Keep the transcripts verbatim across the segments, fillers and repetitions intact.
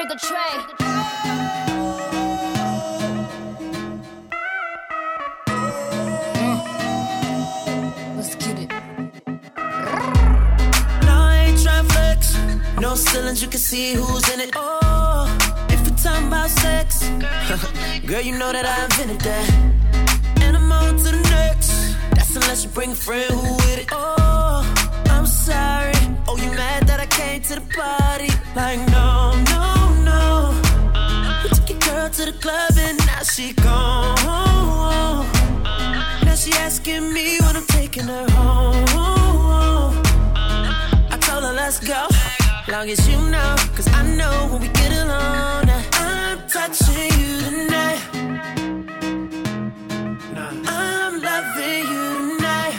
Trigger tray. No ceilings, you can see who's in it. Oh, if we're talking about sex, girl, you know that I invented that. And I'm on to the next. That's unless you bring a friend who with it. Oh, I'm sorry. Oh, you mad that I came to the party? Like, no, no, no. We took your girl to the club and now she gone. Now she asking me when I'm taking her home. I told her, let's go. Long as you know, cause I know when we get alone, I'm touching you tonight. I'm loving you tonight.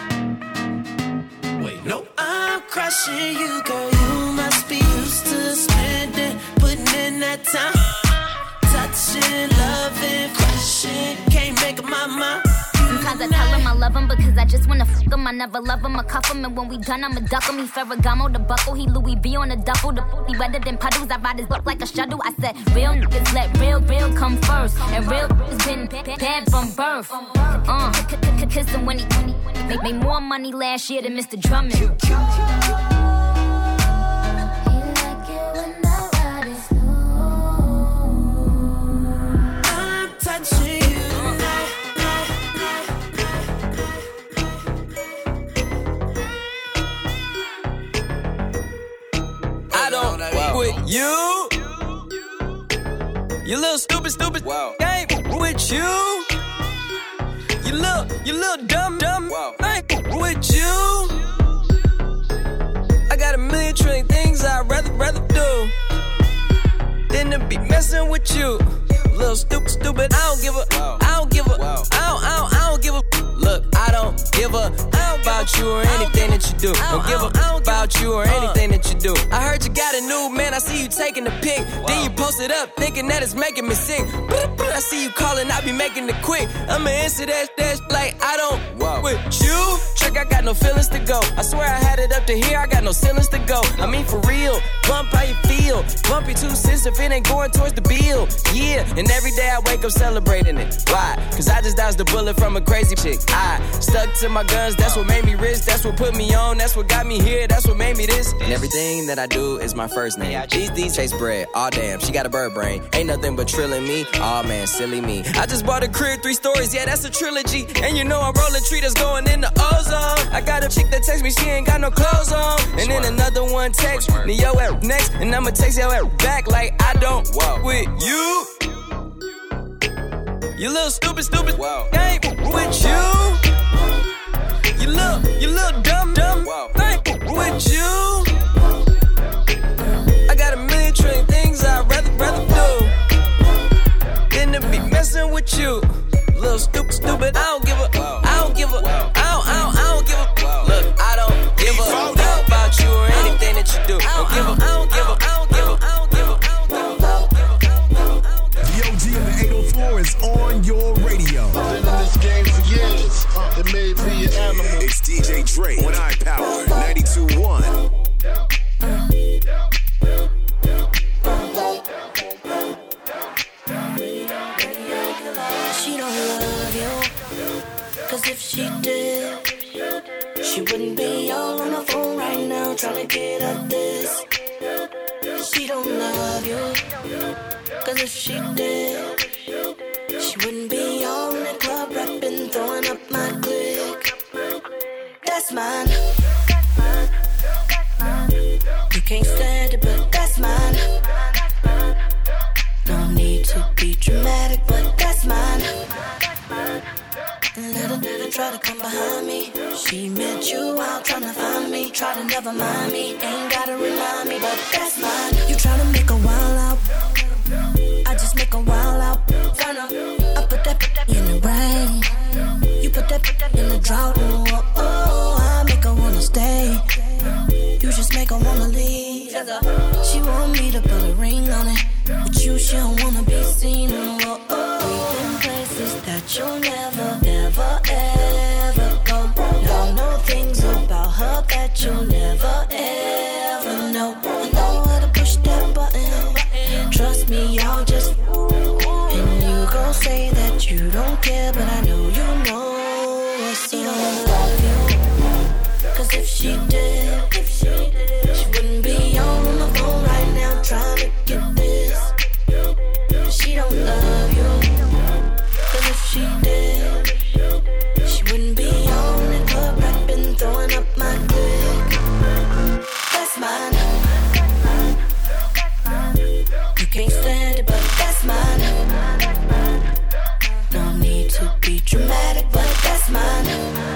Wait, no, I'm crushing you, girl. You must be used to spending, putting in that time. Touching, loving, crushing, can't make up my mind. Sometimes I tell him I love him because I just wanna fuck him. I never love him, I cuff him, and when we done, I'ma duck him. He Ferragamo, the buckle, he Louis V on the duffel. The booty wetter than puddles, I ride his butt like a shuttle. I said, real niggas let real, real come first. And real has been bad from birth. Uh, kiss him when he made, made more money last year than Mister Drummond. I'm touching you. With you, you little stupid, stupid wow. Ain't with you. You little, you little dumb, dumb. Wow. Ain't with you. I got a million trillion things I'd rather, rather do than to be messing with you. Little stupid, stupid. I don't give a. Wow. I don't give a. Wow. I don't, I don't, I don't give a. Look, I don't give a about you or anything that you do. Don't give a about you or anything that you do. I heard you got a new man, I see you taking the pic. Then you post it up, thinking that it's making me sick. I see you calling, I be making it quick. I'ma answer that, that like I don't with you. Trick, I got no feelings to go. I swear I had it up to here, I got no ceilings to go. I mean for real, bump how you feel. Bump your two cents if it ain't going towards the bill. Yeah, and every day I wake up celebrating it. Why? Cause I just dodged a bullet from a crazy chick. I stuck to my guns, that's what made me rich. That's what put me on, that's what got me here. That's what made me this. And everything that I do is my first name. These D's chase bread, aw damn, she got a bird brain. Ain't nothing but trilling me, aw man, silly me. I just bought a crib, three stories, yeah, that's a trilogy. And you know I'm rolling tree that's going in the ozone. I got a chick that text me, she ain't got no clothes on. And then another one text me, yo at next. And I'ma text yo at back like I don't walk with you. You little stupid, stupid, wow. Ain't with you. You little, you little dumb, dumb, wow. Ain't with you. I got a million trillion things I'd rather, rather do than to be messing with you. Little stupid, stupid, I don't give a, wow. I don't give a, wow. I don't, I don't, I don't give a, wow. Look, I don't give a damn about you or anything that you do. Don't give a, I don't give a, I don't give a, I don't give a, I don't give a. The O G and the eight oh four is on your radio. I've been in this game for years. It made me an animal. It's D J Dre on iPower ninety-two point one. She don't love you, cause if she did, she wouldn't be all on the phone right now trying to get at this. She don't love you, cause if she did, she wouldn't be all in the club rapping, throwing up my clique. That's mine. You can't stand it, but that's mine. No need to be dramatic, but that's mine. Let her, let her try to come behind me. She met you out trying to find me. Try to never mind me, ain't gotta remind me, but that's mine. You try to make a while out, I just make a while out. Find out, I put that, put that in the rain. You put that, put that in the drought. Oh, oh, oh, I make her wanna stay. You just make her wanna leave. She want me to put a ring on it, but you, she don't wanna be seen. Oh, oh, oh. We've been places that you'll never, never, ever go. Y'all know things about her that you'll never, ever know. I know how to push that button. if she did, if she did, she wouldn't be on the phone right now trying to get this. She don't love you. Cause if she did, she wouldn't be on the club rapping, throwing up my dick. That's mine. You can't stand it, but that's mine. No need to be dramatic, but that's mine.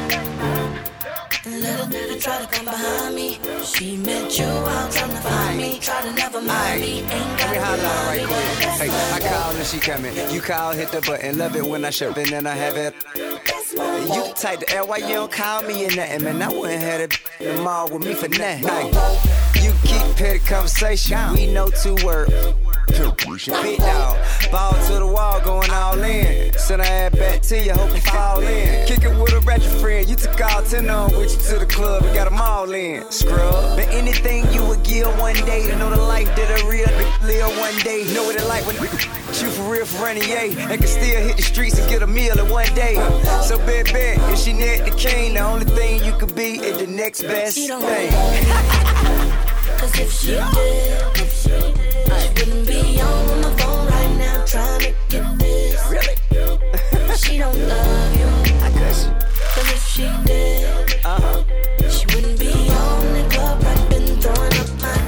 Little bit of try to come behind me. She met you out trying to find me. Try to never mind me. Ain't got to right quick. Hey, I call and she coming. You call, hit the button. Love it when I show, and then I have it. You the type to L, why you don't call me or nothing, man? I wouldn't have it in the mall with me for nothing. Hey, you keep petty conversation. We know two words. Big dog, ball to the wall, going all in. Send her ass back to you, hope you fall in. Kick it with a ratchet friend, you took all ten on with you to the club and got them all in. Scrub, but anything you would give one day to know the life that a real nigga live one day. Know what it like when you for real for running, yay. And can still hit the streets and get a meal in one day. So bet, bet, if she net the king, the only thing you could be is the next best thing. Cause if she did, if she did, she wouldn't be on the phone right now trying to get this. Really? She don't love you. I guess. Cause if she did, uh-huh, she wouldn't be on the club rapping, throwing up my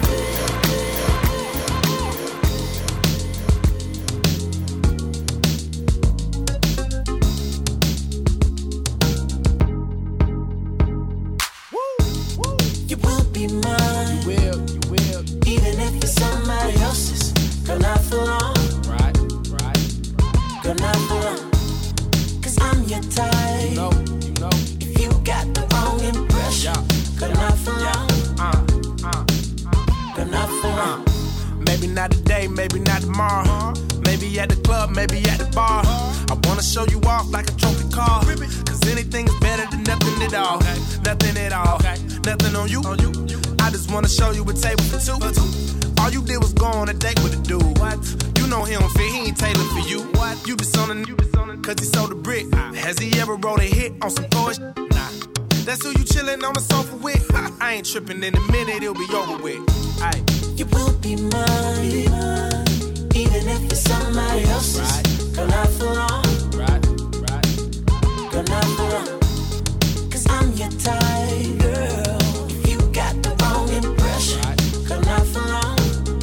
dick. You will be mine. You will, you will. Even if it's somebody else's. Girl, not for long. Right, right. Girl, not for long. Cause I'm your type. You know, you know. If you got the wrong impression. Yeah. Girl, not for long. Uh, uh, Girl, not for long. uh. Maybe not today, maybe not tomorrow. Uh-huh. Maybe at the club, maybe at the bar. Uh-huh. I wanna show you off like a trophy car. Cause anything's better than nothing at all. Okay. Nothing at all. Okay. Nothing on you. On you. you. I just wanna show you a table for two. For two. All you did was go on a date with a dude. What? You know he don't fit, he ain't tailored for you. What? You just on the, you just on the, cause he sold a brick. Uh, Has he ever wrote a hit on some poetry? Nah. That's who you chillin' on the sofa with. I ain't trippin', in a minute it'll be over with. Aye. You will be mine, be mine, even if it's somebody else's. Right. Girl, not for long. Right, right. Girl, not for long. Cause I'm your type, girl. If you got the wrong impression. Right. Girl, not for long.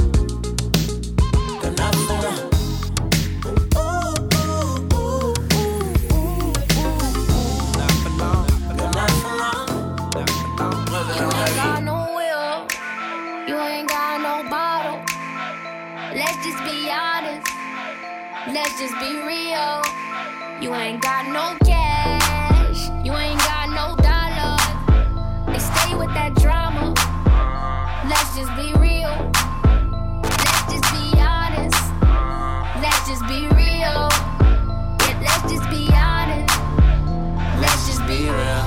Girl, not for long. Ooh, ooh, ooh, ooh, ooh, ooh. Not for long. Girl, not for long. Not for long. You ain't got no will. You ain't got no bottle. Let's just be honest. Let's just be real. You ain't got no cash. You ain't got no dollars. They stay with that drama. Let's just be real. Let's just be honest. Let's just be real. Yeah, let's just be honest. Let's just be real.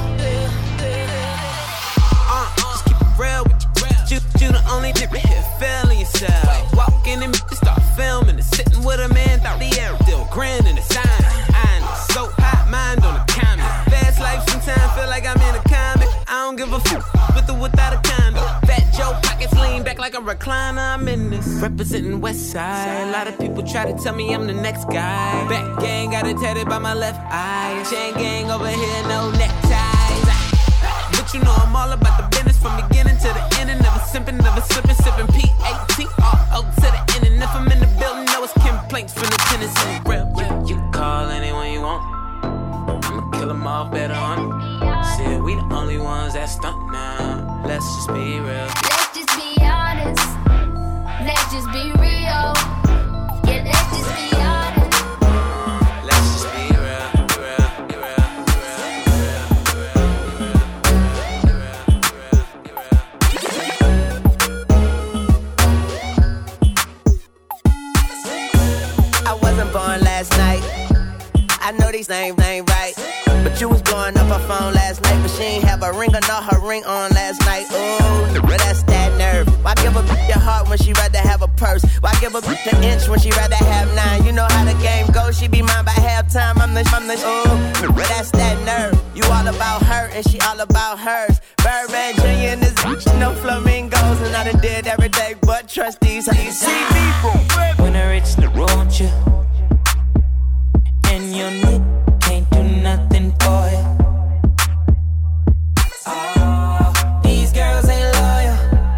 Uh, just keep it real with you. You, you the only nigga here feeling yourself. Walk in and start filming and sitting with a man, thought the air still grinning the sign. I'm so hot, mind on the comment. Fast life sometimes feel like I'm in a comic. I don't give a fuck with or without a condom. Fat Joe pockets lean back like a recliner. I'm in this representing West Side. A lot of people try to tell me I'm the next guy. Back gang got it tatted by my left eye. Chain gang over here, no neckties. But you know I'm all about the business from beginning to the end. And never simping, never slipping, sipping P A T R O to the end. And if I'm in the building, know it's complaints from the tenants in the real. You, you can call anyone you want. I'ma kill them all better on it. Said we the only ones that stunt now. Let's just be real. Let's just be honest. Let's just be real. Yeah, let's just be honest. Let's just be real, real, real, I wasn't born last night. I know these names ain't right. But you was blowing up her phone last night. But she ain't have a ring or not her ring on last night. Ooh, that's that nerve. Why give a bitch your heart when she rather have a purse? Why give a bitch an inch when she rather have nine? You know how the game goes. She be mine by halftime. I'm the, I'm the, ooh, that's that nerve. You all about her and she all about hers. Birdman Junior and this bitch, no flamingos. And I done did every day but trust these. How you see me from when I reach the road, you and your knit can't do nothing for you. Oh, these girls ain't loyal.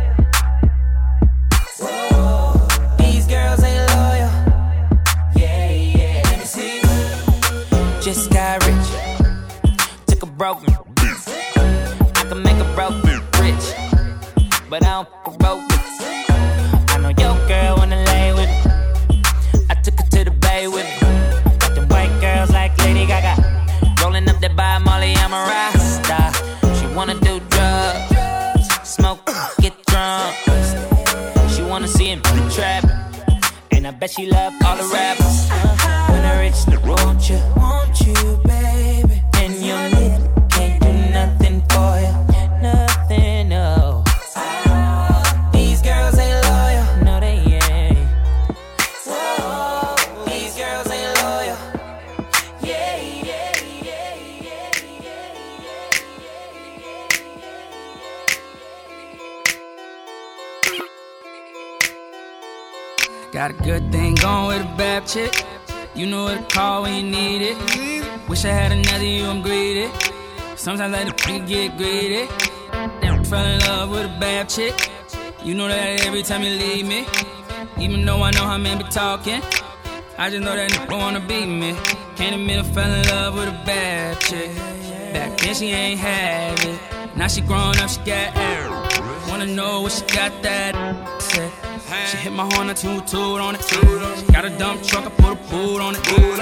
Whoa, these girls ain't loyal. Yeah, yeah. Let me see. Just got rich. Took a broken. I can make a broken rich, but I don't fuck a broken. I know your girl wanna lay with me. I took her to the bay with me. Got them white girls like Lady Gaga. Rolling up that by Molly, I'm a Rasta. She wanna do drugs, smoke, get drunk. She wanna see him trap, and I bet she love all the rappers. When I reach the road, you want you, baby, and your knit can't do nothing for you, nothing, no. These girls ain't loyal, no they ain't. Whoa, these girls ain't loyal. Yeah, yeah, yeah, yeah, yeah, yeah. Got a good thing going with a bad chick. You know what to call when you need it. Wish I had another you, I'm greedy. Sometimes I let the get greedy. Damn, fell in love with a bad chick. You know that every time you leave me. Even though I know how men be talking, I just know that nigga wanna beat me. Can't admit I fell in love with a bad chick. Back then she ain't have it. Now she grown up, she got air. Wanna know what she got that shit. She hit my horn, I toot toot on it. Got a dump truck, I put a boot on it.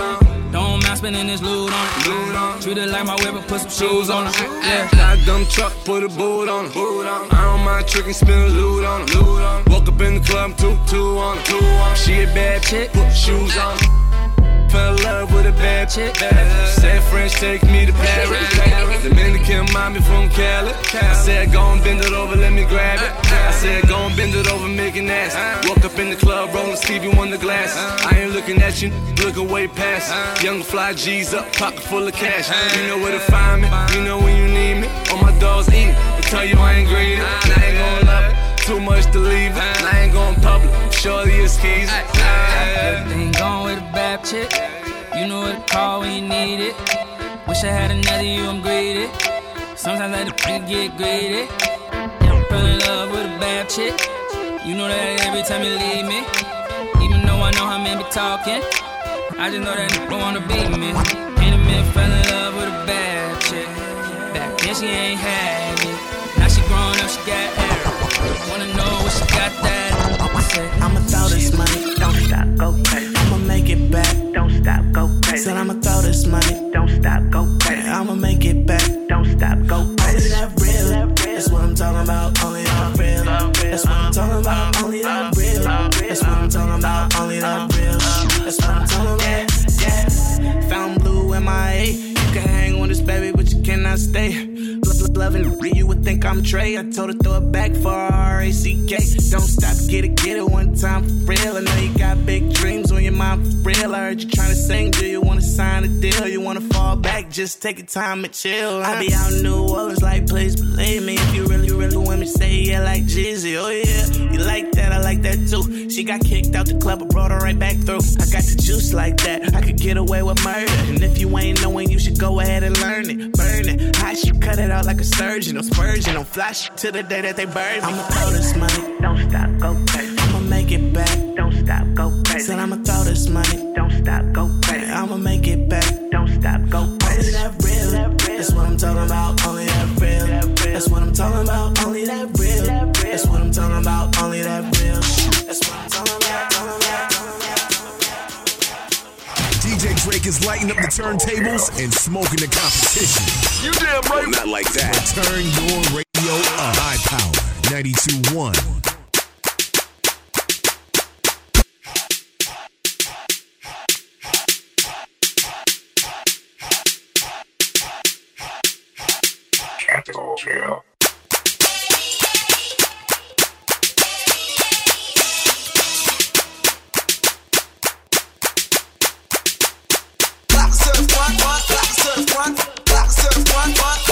Don't mind spending this loot on it. Treat it like my whip, but put some shoes on it. Yeah. Got a dump truck, put a boot on it. I don't mind tricking, spin a loot on it. Woke up in the club, toot toot on it. She a bad chick, put shoes on it. Fell in love with a bad chick. Said French take me to Paris. Dominican mommy from Cali. I said go and bend it over, let me grab it. I said go and bend it over, make it nasty. Woke up in the club, rolling Stevie Wonder glass. I ain't looking at you, looking way past. Young fly G's up, pocket full of cash. You know where to find me, you know when you need me. All my dogs eat, I tell you I ain't greedy. And I ain't gon' love it, too much to leave it. And I ain't gon' public, surely it's keys. Everything going with a bad chick. You know what to call when you need it. Wish I had another you, I'm greedy. Sometimes I let the get greedy. I'm fell in love with a bad chick. You know that every time you leave me. Even though I know how men be talking, I just know that nigga wanna beat me. Can't admit I fell in love with a bad chick. Back then she ain't had it. Now she grown up, she got air. Wanna know what she got that. I'ma throw this money, don't stop, go crazy. I'ma make it back, don't stop, go crazy. Said I'ma throw this money, don't stop, go crazy. I'ma make it back, don't stop, go crazy. Only that real, that's what I'm talking about. Only that real, that's what I'm talking about. Only that real, that's what I'm talking about. Only that real, that's what I'm talking about. Yeah, found blue in my A. You can hang with this baby, but you cannot stay. Loving you would think I'm Trey. I told her throw it back for R A C K. Don't stop, get it, get it one time for real. I know you got big dreams on your mind for real. I heard you trying to sing, do you wanna sign a deal? You wanna fall back, just take your time and chill. I be out in New Orleans like, please believe me. If you really, really want me, say yeah like Jeezy. Oh yeah, you like that, I like that too. She got kicked out the club, I brought her right back through. I got the juice like that, I could get away with murder. And if you ain't knowing, you should go ahead and learn it. Burn it, hot shit, cut it out like a surgeon. I'm spurging, I'm flash to the day that they burn me. I'ma throw this money, don't stop, go crazy. I'ma make it back, don't stop, go crazy. Said I'ma throw this money, don't stop, go crazy. I'ma make it back, don't stop, go crazy. Only that real, that's what I'm talking about. Only that real, that's what I'm talking about. Only that real, that's what I'm talking about. Only that real, that's what I'm talking about. D J Drake is lighting up the turntables and smoking the competition. You damn right. Not like that. Turn your radio up. High Power ninety-two point one. Capital Jail. Black surf one, one, black surf one, black surf one, one.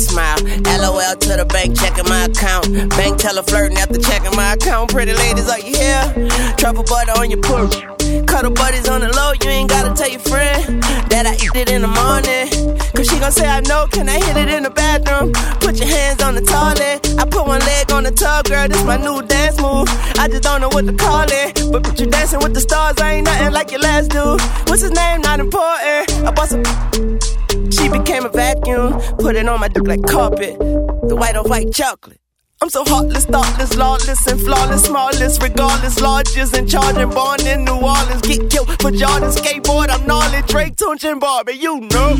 smile. L O L to the bank, checking my account. Bank teller flirting after checking my account. Pretty ladies, are you here? Truffle butter on your porch. Cuddle buddies on the low, you ain't gotta tell your friend that I eat it in the morning. Cause she gon' say I know, can I hit it in the bathroom? Put your hands on the toilet. I put one leg on the tub, girl, this my new dance move. I just don't know what to call it. But put you dancing with the stars, I ain't nothing like your last dude. What's his name? Not important. I bought some. She became a vacuum. Put it on my dick like carpet. The white on white chocolate. I'm so heartless, thoughtless, lawless, and flawless, smallest, regardless, largest, in charge and born in New Orleans. Get killed for Jordan, skateboard, I'm gnarly, Drake, Tunch, and Barbie, you know.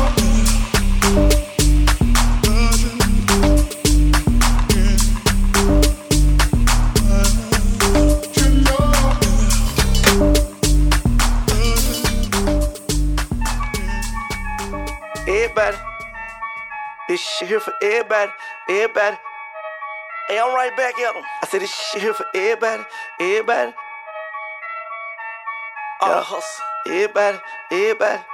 Everybody, this shit here for everybody, everybody. Hey, I'm right back at them. I said this shit here for everybody, everybody. All the hustle, everybody, everybody.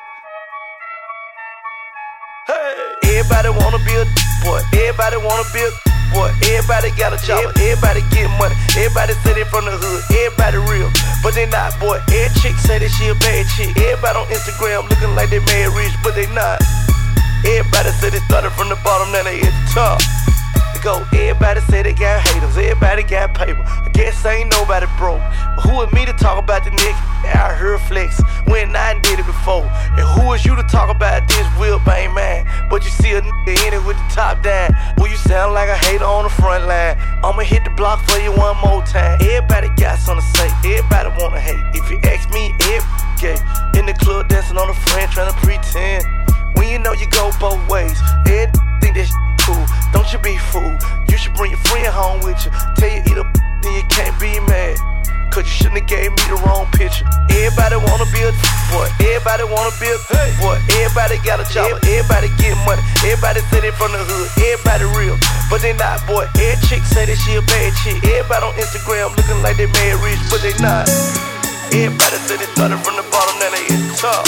Hey, everybody wanna be a boy, everybody wanna be a boy, everybody got a job, everybody get money, everybody say they from the hood, everybody real, but they not, boy. Every chick say that she a bad chick, everybody on Instagram looking like they mad rich, but they not. Everybody say they started from the bottom, now they at the top. Go. Everybody say they got haters, everybody got paper. I guess ain't nobody broke. But who is me to talk about the nigga out here flex when I did it before? And who is you to talk about this whip ain't mine? But you see a nigga in it with the top down. Well, you sound like a hater on the front line. I'ma hit the block for you one more time. Everybody got something to say, everybody wanna hate. If you ask me, everybody gay. In the club dancing on the friend trying to pretend. When you know you go both ways, everybody think that shit cool. Don't you be fooled. You should bring your friend home with you. Tell you eat a then you can't be mad. Cause you shouldn't have gave me the wrong picture. Everybody wanna be a boy. Everybody wanna be a boy. Everybody got a job. Everybody get money. Everybody say they from the hood. Everybody real, but they not, boy. Every chick say that she a bad chick. Everybody on Instagram looking like they mad rich, but they not. Everybody say they started from the bottom, now they at the top.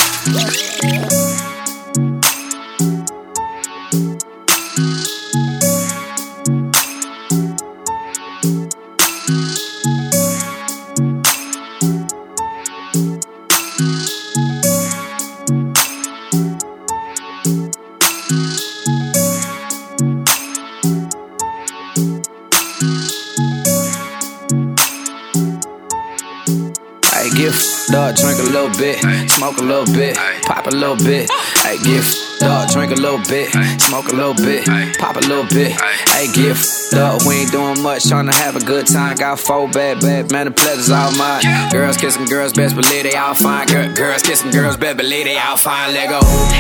Dog, drink a little bit, smoke a little bit, pop a little bit. Hey, gift, dog, drink a little bit, smoke a little bit, pop a little bit. Hey, gift, dog, we ain't doing much, tryna have a good time. Got four bad, bad, man, the pleasure's all mine. Girls kissing girls, best believe they all fine. Girl, girls kissing girls, best believe they all fine. Let go,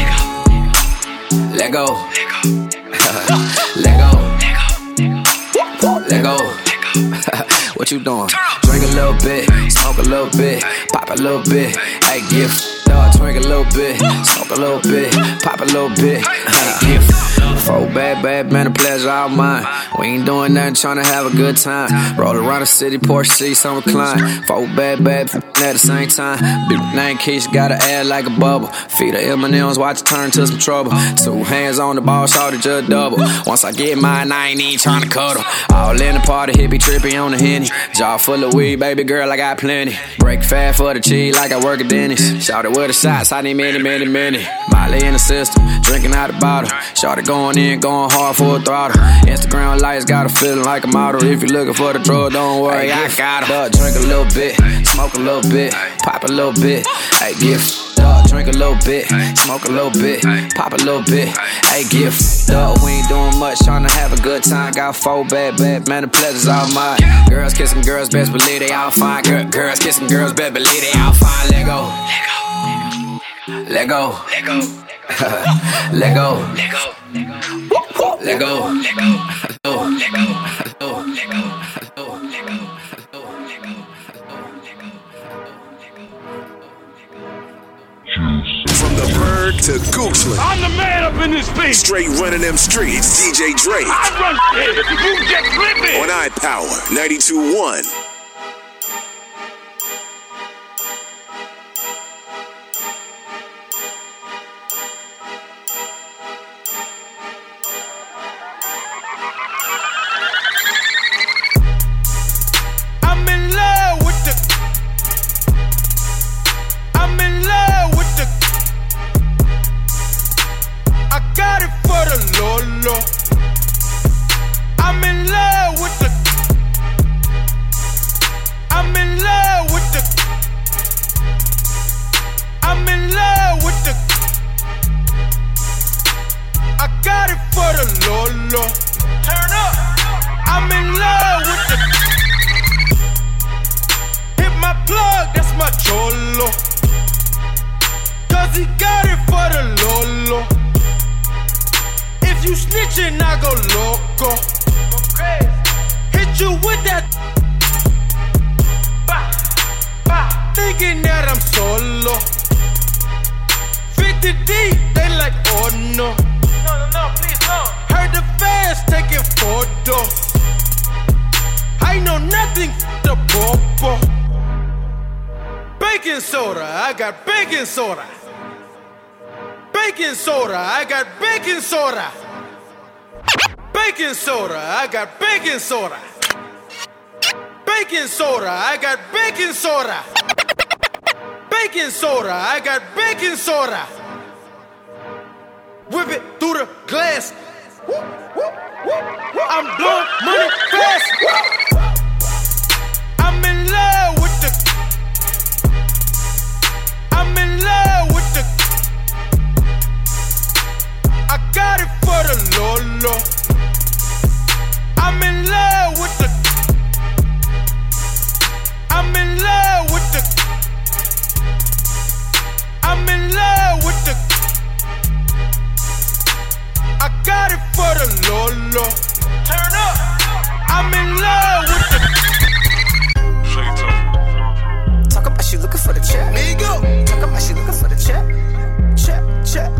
let go, let go, let go. What you doing? Drink a little bit, smoke a little bit, pop a little bit. Hey, gift, dog, drink a little bit, smoke a little bit, pop a little bit. Hey, gift. Four bad, bad, man, the pleasure all mine. We ain't doing nothing, tryna have a good time. Roll around the city, Porsche seats on recline. Four bad, bad, at the same time. Big name Keisha, got to add like a bubble. Feed her M and M's, watch it turn to some trouble. Two hands on the ball, shorty just double. Once I get mine, I ain't even tryna cuddle. All in the party, hippie trippy on the Henny. Jaw full of weed, baby girl, I got plenty. Break fast for the cheese like I work at Denny's. Shorty with the shots, I need many, many, many. Molly in the system, drinking out the bottle. Shorty going in, going hard for a throttle. Instagram lights got a feeling like a model. If you looking for the drug, don't worry, I got her. Drink a little bit, smoke a little bit, pop a little bit. Hey, gift, dog, drink a little bit, smoke a little bit, pop a little bit. Hey, gift, dog, we ain't doing much, tryna have a good time. Got four bad, bad, man, the pleasure's all mine. Girls kissing girls, best believe they all fine. Girl, girls kissing girls, best believe they all fine. Let go, let go, let go, let go, let go, let go, let go, let go, let go, let go, let go, let go, let go. From the Berg to Goochland, I'm the man up in this bitch. Straight running them streets, D J Drake. I run shit. You just flip it. On iPower ninety-two point one. for the Lolo. Turn up. I'm in love with the. Hit my plug, that's my cholo. Cause he got it for the Lolo. If you snitchin', I go loco. Hit you with that. Bah, bah. Thinking that I'm solo. fifty deep, they like, oh no. No, no, no, please, no. Heard the fans taking photos. I know nothing the popo. Baking soda, I got baking soda. Baking soda, I got baking soda. Baking soda, I got baking soda. Baking soda, I got baking soda. Baking soda, I got baking soda. Whip it through the glass. I'm blowing money fast. I'm in love with the. I'm in love with the. I got it for the Lolo. I'm in love with the. I'm in love with the. I'm in love with the. I got it for the Lolo. Turn up. I'm in love with the. Talk about she looking for the check. Me go. Talk about she looking for the check. Check, check.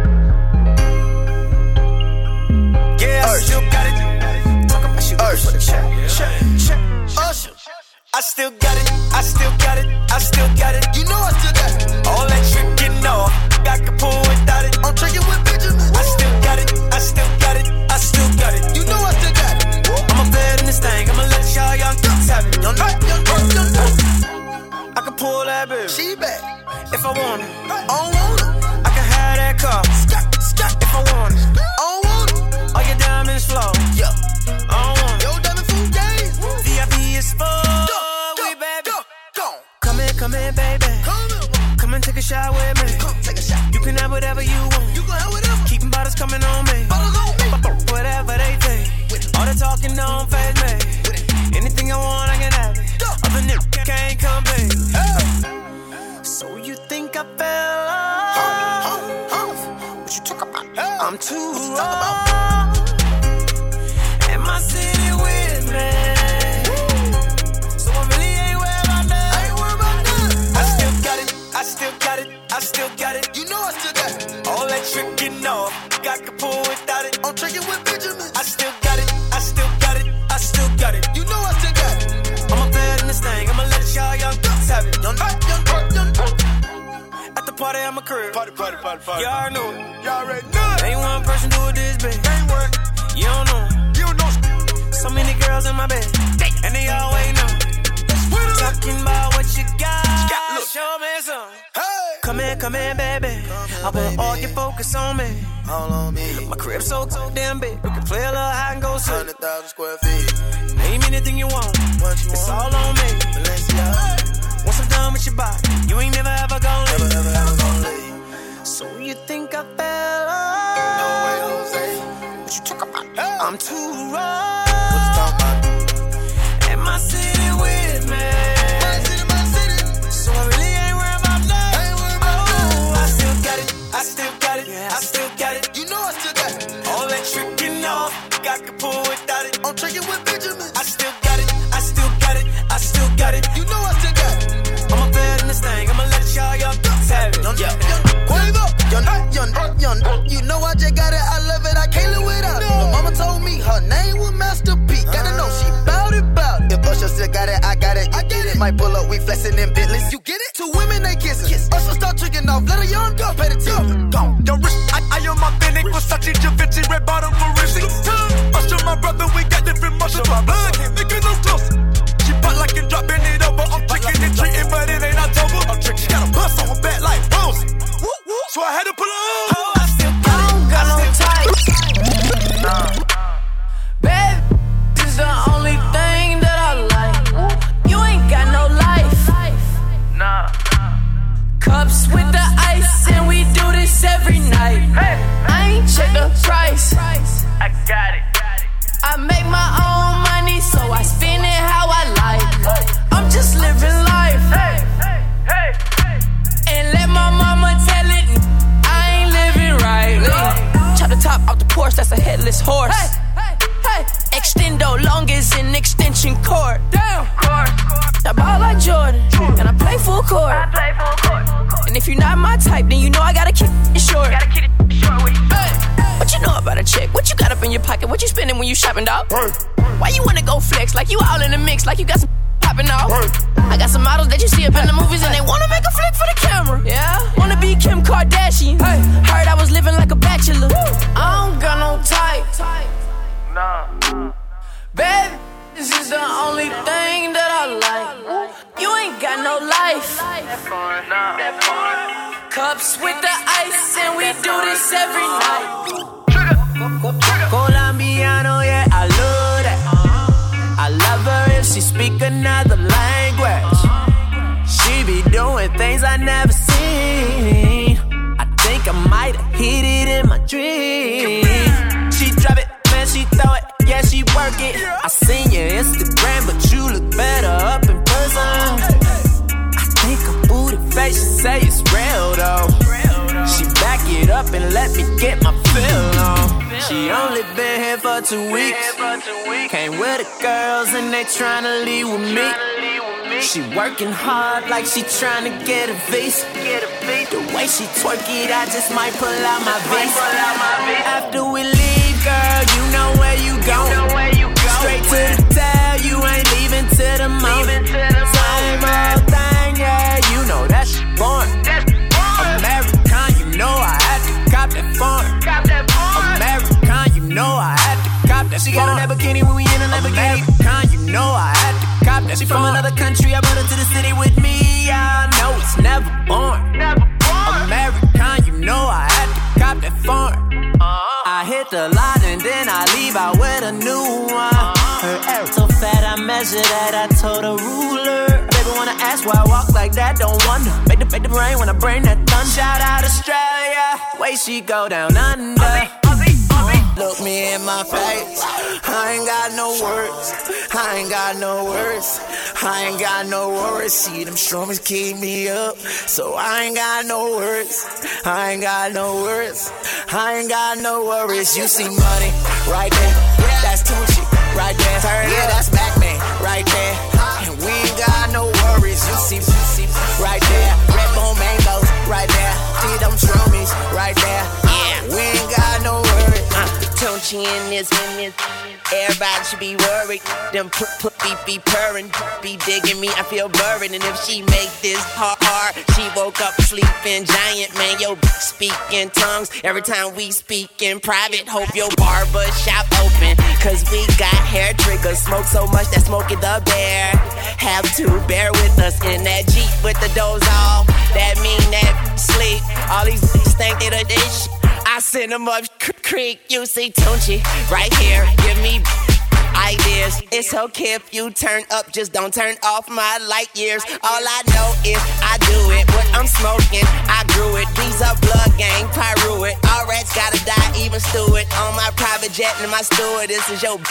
Yeah, I still got it. Talk about she looking for the check. Check, check. Usher. I still got it. I still got it. I still got it. You know I still got it. All that trick, you know. I can pull without it. I'm tricking with Benjamin. I still got it. I still got it. I still got it. You know I still got it. I'ma bet in this thing. I'ma let y'all young ducks have it. Young duck, young duck, young duck. I can pull that bitch. She back. If I want it. I don't want it. I can have that car. If I want it. I don't want it. All your diamonds flow. Yeah. I don't want it. Yo, diamond food game. V I P is full. We baby. Come in, come in, baby. Come and take a shot with me. Take a shot. You can have whatever you want. You can have whatever. Keeping bottles coming on me. Bottles on me. Whatever they think. All the talking don't faze me. Anything I want, I can have it. Other niggas can't come pay. Hey. So you think I fell off? What you talk about? Hey. I'm too raw. And my city with me. So I really ain't worried about that. I ain't worried about that. I still got it. I still got it. I still got it. You know I still got it. All that trick, you know. Got to pull without it. I'm tricking with Benjamin. I still got it. I still got it. I still got it. You know I still got it. I'ma bet in this thing. I'ma let y'all young ducks have it. Young duck, young duck, young duck. At the party, I'm a crib. Party, party, party, party. Y'all already know it. Y'all already know it. Ain't one person do it this big. Ain't work. You don't know. You don't know. So many girls in my bed. And they all waiting on. Talking about what you got. Look. Show me some. Hey. Come in, come in, baby. Come I want all your focus on me. All on me. My crib's so, so damn big. We can play a little hide and go seek. one hundred thousand square feet. Name anything you want. What you it's want? All on me. Valencia. Once I'm done with your body, you ain't never ever gonna leave. Never, ever, ever gonna leave. So you think I fell off? No way, Jose. What you talk about? Hey. I'm too raw. What you talking about? And my city with me. My city, my city. So I really ain't worried about that. Ain't worried about that. Oh, I still got it. I still got it. Yeah, I still got it. You know I still got it. All that tricking off. Got to pull without it. I'm tricking with Benjamin. I still got it. I still got it. I still got it. You know I still got it. I'ma bet in this thing. I'ma let y'all young ducks have it. Young, young, young, young, young, young, young. You know I just got it. I love it. I can't live without it. My mama told me her name was Master P. Gotta know she bout it, bout it. If Usher still got it, I got it. I get it. Might pull up, we flexing in Bentleys. You get it? Two women they kissing. Kiss. Usher start tricking off. Let a young girl pay the tip. Go. Yo, rich. I, I am authentic. Versace, Givenchy, red bottom, Marizzi. Usher, my brother, we got different muscles. My blood can't make it no closer. She pop like and dropping it over. I'm tricking and treating, but it ain't October. I'm tricking. She got a bust on her back like Rose. So I had to put her on. Oh, I still got it. Got no tight. Nah. Baby, this is the only thing that I like. You ain't got no life. Nah. Cups with the ice, and we do this every night. I ain't check the price. I got it. I make my own money, so I spend it how I like. I'm just living life. Hey, hey, hey, hey. And let my mama tell it, I ain't living right. Chop the top off the Porsche, that's a headless horse. Hey, hey, hey. Extendo long as an extension cord. Damn. I ball like Jordan, and I play full court. I play full court. And if you're not my type, then you know I gotta keep it short. Gotta keep it short with you. Hey. What you know about a chick? What you got up in your pocket? What you spending when you shopping, dog? Why you wanna go flex? Like you all in the mix, like you got some popping off. I got some models that you see up in the movies and they wanna make a flick for the camera. Yeah, wanna be Kim Kardashian. Hey. Heard I was living like a bachelor. I don't got no type. Nah. Baby, this is the only thing that I like. You ain't got no life. Cups with the ice and we do this every night. Colombiano, yeah, I love that. I love her if she speak another language. She be doing things I never seen. I think I might have hit it in my dream. She drop it, man, she throw it, yeah, she work it. I seen your Instagram, but you look better up in person. I think her booty face, she say it's real though. She back it up and let me get my fill on. She only been here for two weeks. Came with the girls and they tryna leave with me. She working hard like she tryna get a visa. The way she twerk it, I just might pull out my visa. After we leave, girl, you know where you going. Straight to the tail, you ain't leaving till the moment. Same old thing, yeah, you know that shit boring. American, you know I had to cop that foreign. American, you know I had to cop that. She got a Lamborghini when we in a Lamborghini. American, you know I had to cop that. She from another country, I brought her to the city with me. I know it's never boring. American, you know I had to cop that foreign. I hit the lot and then I leave out with a new one. Her ass so fat I measure that, I told a ruler. Baby wanna ask why I walk like that, don't wonder. Make the, make the rain when I bring that thunder. Shout out Australia, way she go down under. Look me in my face, I ain't got no words, I ain't got no words, I ain't got no worries. See them strummers keep me up, so I ain't got no words, I ain't got no words, I ain't got no worries. You see money right there, that's Tunchi right there, yeah, that's Batman right there, and we ain't got no worries. You see, see right there, red bone mangoes right there, see them strummies right there, yeah, we ain't got no worries. Uh. Tunchi in this, in this, everybody should be worried. Them put put be be purring, be digging me. I feel buried, and if she make this hard, hard she woke up sleeping giant. Man, yo, speak in tongues every time we speak in private. Hope your barber shop open, cause we got hair triggers. Smoke so much that Smokey the Bear have to bear with us in that Jeep with the doors off. That mean that sleep. All these think they the dish. I send them up creek, you see Tunchi right here, give me ideas. It's okay if you turn up, just don't turn off my light years. All I know is I do it, what I'm smoking, I grew it. These are blood gang, pyro it. All rats gotta die, even stew it. On my private jet and my steward, this is your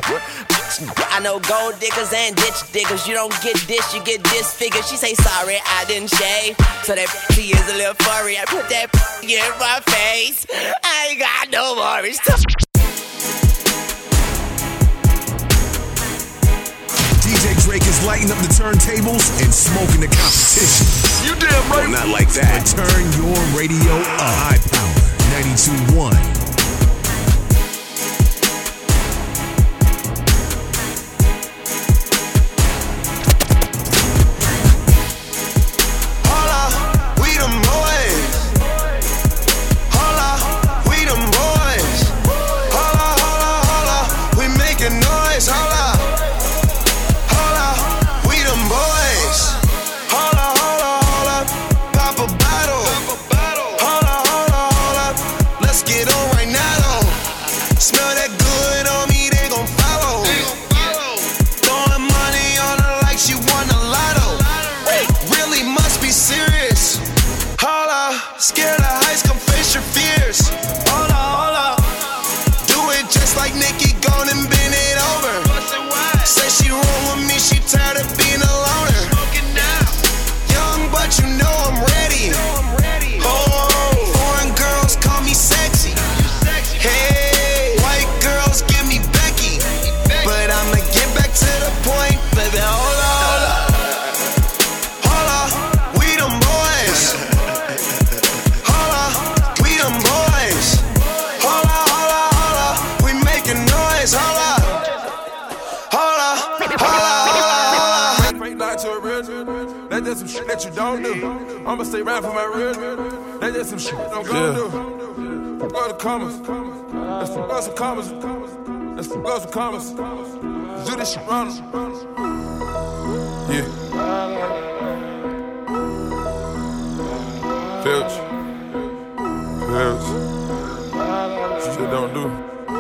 I know gold diggers and ditch diggers. You don't get this, you get disfigured. She say sorry, I didn't shave, so that she is a little furry. I put that in my face, I ain't got no worries. D J Drake is lighting up the turntables and smoking the competition. You damn right. Well, not like that. But turn your radio up. High power ninety-two point one. Scared of heights, come face your fears. Hold up, hold up. Do it just but you know I'm ready. Oh, foreign girls call me sexy. Hey, white girls give me Becky. But I'ma get back to the point, baby. Hold on, hold on. Hold on, we them boys. Hold on, we them boys. Hold on, hold on, hold on. We making noise. Hold on. Hold on, hold on, hold on. Fake lie to a real. That's just some shit that you don't do. I'ma stay right for my real. That's just some shit I'm gonna do. Go to commas. Let's go some commas. Let's go some commas. Do this shit wrong. Yeah. Filch. Filch. Shit don't do.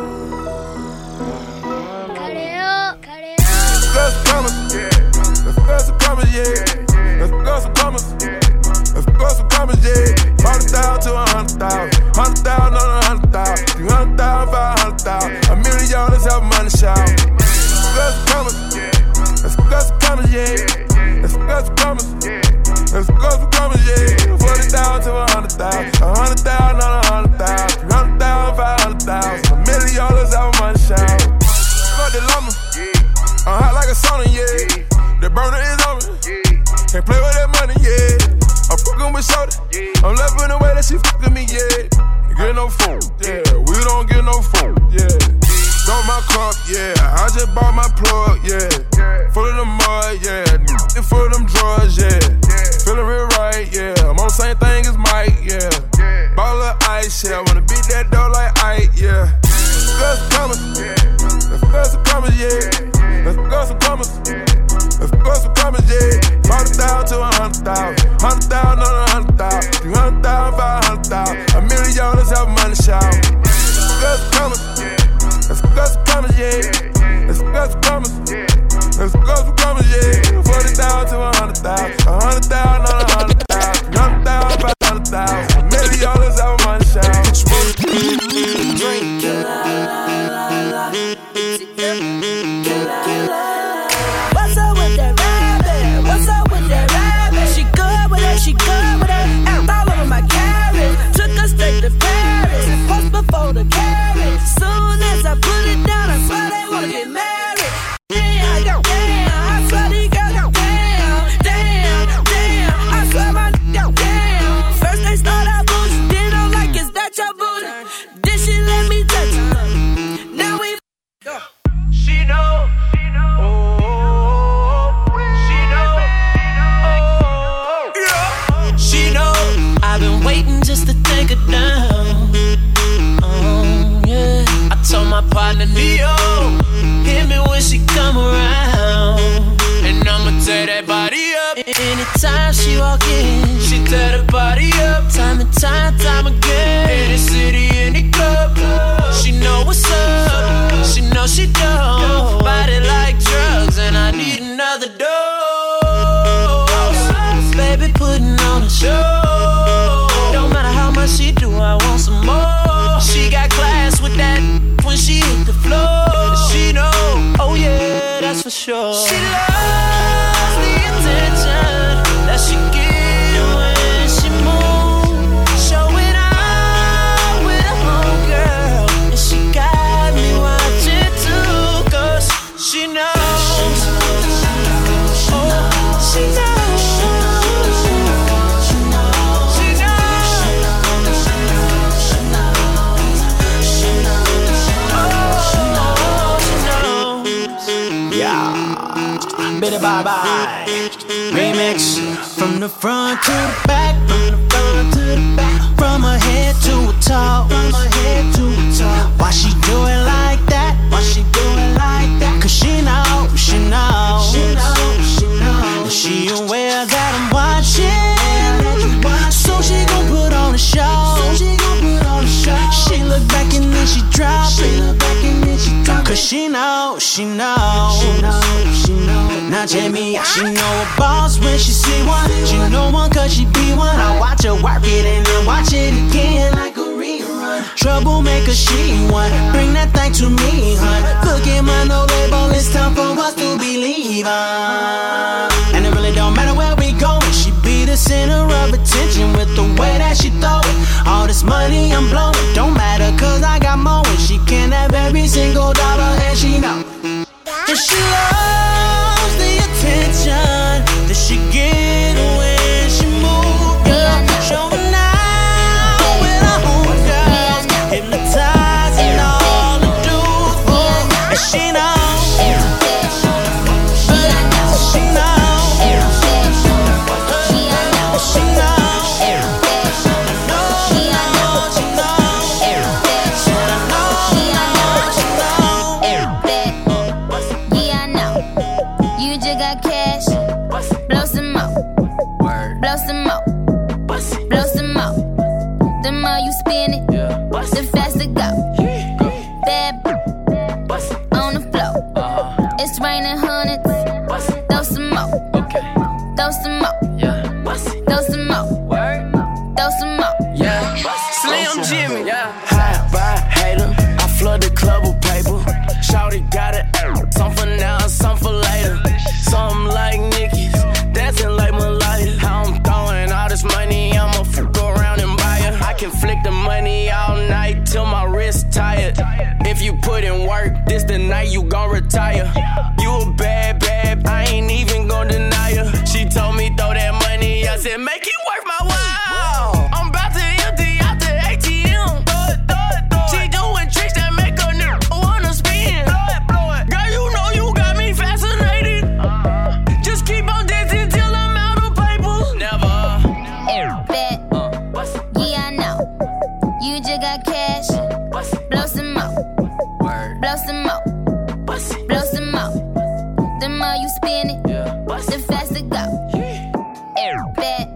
Let's go some commas. Let's go some commas, yeah. Let's go some commas. Let's go some commas, yeah. Hundred thousand to a hundred thousand. Hundred thousand on a hundred thousand. Three hundred thousand, five hundred thousand. A million dollars have money shout. Let's go some commas. Let's go some commas, yeah. Let's go some commas. Let's go some commas, yeah. Forty thousand to a hundred thousand. A hundred thousand on a hundred thousand. Three hundred thousand, five hundred thousand. A million dollars have money shout. Fuck the llama. I'm hot like a sauna, yeah. The burner is on me. Can't play with that money, yeah. I'm fucking with shorty. I'm loving the way that she fucking me, yeah. Get no phone, yeah. We don't get no phone, yeah. Got my crop, yeah. I just bought my plug, yeah. Full of the mud, yeah. Full of them drugs, yeah. Feeling real right, yeah. I'm on the same thing as Mike, yeah. Ball of ice, yeah. Wanna beat that door like Ike, yeah. Let's come, let's go some commas, yeah. Let's go some commas. Let's go some commas, yeah. Hundred thousand to a hundred thousand. Hundred thousand on a hundred thousand. Three hundred thousand, five hundred thousand. A million dollars have money shout. Let's go some commas. Let's go some commas, yeah. Let's go some commas. Let's go some commas, yeah. Forty thousand to a hundred thousand. A hundred thousand on a hundred thousand. Three hundred thousand, five hundred thousand. A million dollars have money shout. Drink it. What's up with that rabbit? What's up with that rabbit? She good with it, she good with it. And all over my carrot. Took her straight to Paris. Post before the carrot. Soon as I put it down, I swear they wanna get married. Damn, damn, I swear these girls go damn, damn, damn. I swear my go damn. First they start out booty, then I'm like, is that your booty? Then she let me touch her. Now we go. She know. Waiting just to take her down. Oh, yeah. I told my partner, Neo, hit me when she come around. And I'ma tear that body up. Anytime she walk in, she tear the body up. Time and time, time again. In the city, in the club. She know what's up. She know she don't. Body like drugs, and I need another dose. Baby putting on a show. She do, I want some more. She got class with that when she hit the floor. She know, oh yeah, that's for sure. She loves the attention that she gives when she moves. Showing out with a homegirl, and she got me watching too. Cause she knows, oh, she knows. Bitty bye bye. Remix from the front to the back, from the front to the back, from her head to her toe, from her head to her toe. Why she do it like that? Why she do it like that? Cause she know, she know, she know, she know. She aware that I'm watching, so she gon' put on a show. So she gon' put on a show. She look back and then she drop it. She look back and then she drop it. Cause she know, she know, she know, she know. Now Jamie, she know a boss when she see one. She know one cause she be one. I watch her work it and then watch it again like a rerun. Troublemaker, she one. Bring that thing to me, hun. Look at my no label, it's time for us to believe, uh. And it really don't matter where we going. She be the center of attention with the way that she throw it. All this money I'm blowing, don't matter cause I got more. And she can have every single dollar and she know. And she loves the attention that she get when she move. Girl, show me now with her homegirls, hypnotizing all the dudes for. And she knows. If you put in work, this the night you gon' retire. You a bad, bad, I ain't even gon' deny her. She told me throw that money, I said make it worth my while. I'm about to empty out the A T M. She doing tricks that make a nigga wanna spin. Girl, you know you got me fascinated. Just keep on dancing till I'm out of paper. Never. Bet. Yeah, I know. You just got cash. Blow some more. Blow some more. Blow some more. The more you spin it, the faster go. Bet.